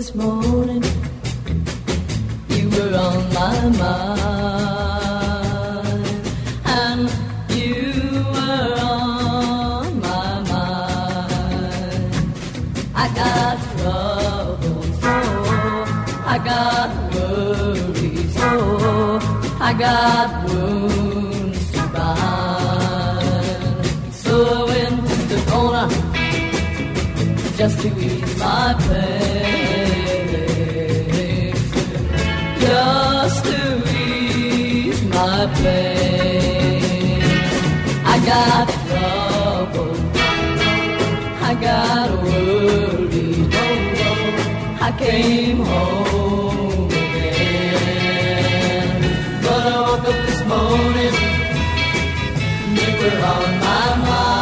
this morning, you were on my mind, and you were on my mind. I got trouble, so I got worries, so I got wounds to bind. So I went to the corner just to ease my pain, just to ease my pain. I got trouble, I got worried, oh, I came home again. But I woke up this morning, you were on my mind.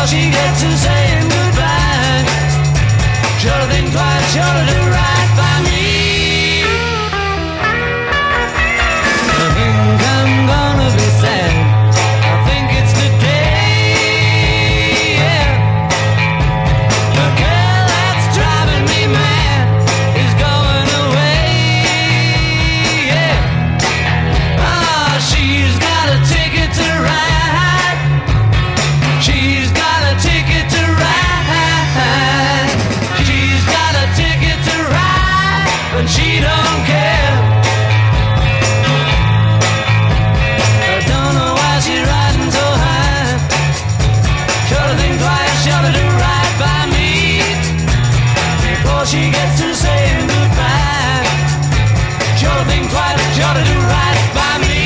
before she gets to saying goodbye. Sure to think twice, sure to do right by me. I think I'm gonna be sad. I think it's the day, yeah. The girl that's driving me mad is going away, yeah. Ah, she's got a ticket to ride. She's got a ticket to ride. She's got a ticket to ride, but she don't care. I don't know why she's riding so high. Sure to think twice, sure to do right by me before she gets to saying goodbye. Sure to think twice, sure to do right by me.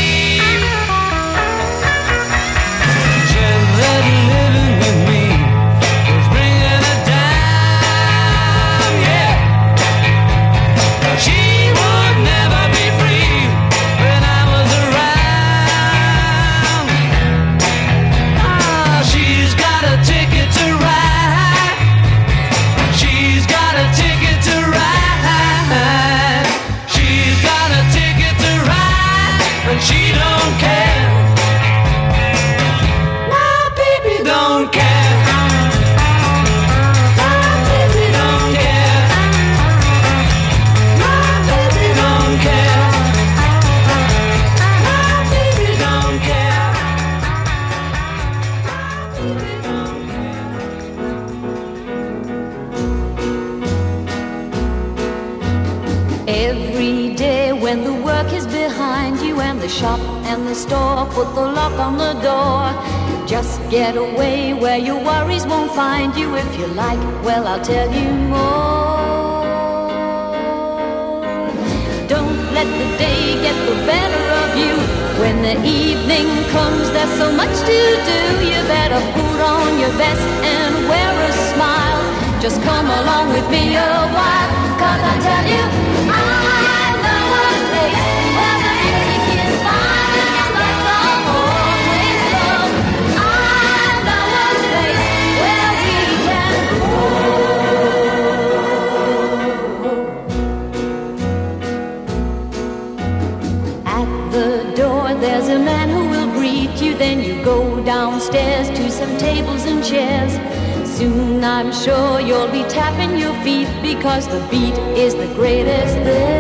Just that living with me was bringing her down, yeah. She would never be free when I was around. Ah, she's got a ticket to ride. She's got a ticket to ride. She's got a ticket to ride, and she don't care. My baby don't care. My baby don't care. My baby don't care. My baby don't care. Every day when the work is behind you and the shop and the store put the lock on the door, just get away where your worries won't find you. If you like, well, I'll tell you more. Don't let the day get the better of you. When the evening comes, there's so much to do. You better put on your best and wear a smile. Just come along with me a while, 'cause I tell you, I know a place where the music is fine and the lights are always low. I know a place where we can go. At the door there's a man who will greet you. Then you go downstairs to some tables and chairs. Soon I'm sure you'll be tapping your feet, because the beat is the greatest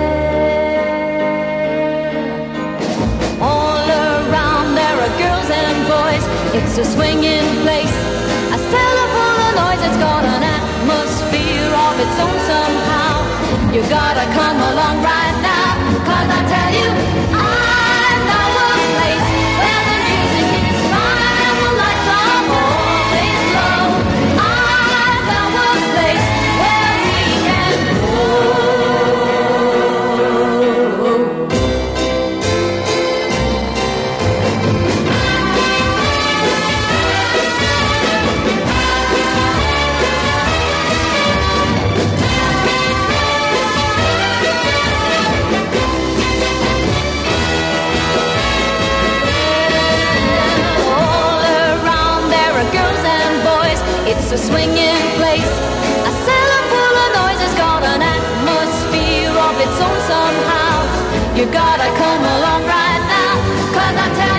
there. All around there are girls and boys. It's a swinging place, a cellar full of noise. It's got an atmosphere of its own somehow. You gotta come along right now, 'cause I tell you, I know a place where the music is fine and the lights are always low. I know a place where we can go. It's a swinging place, a cellar full of noise. It's got an atmosphere of its own somehow. You gotta come along right now, 'cause I tell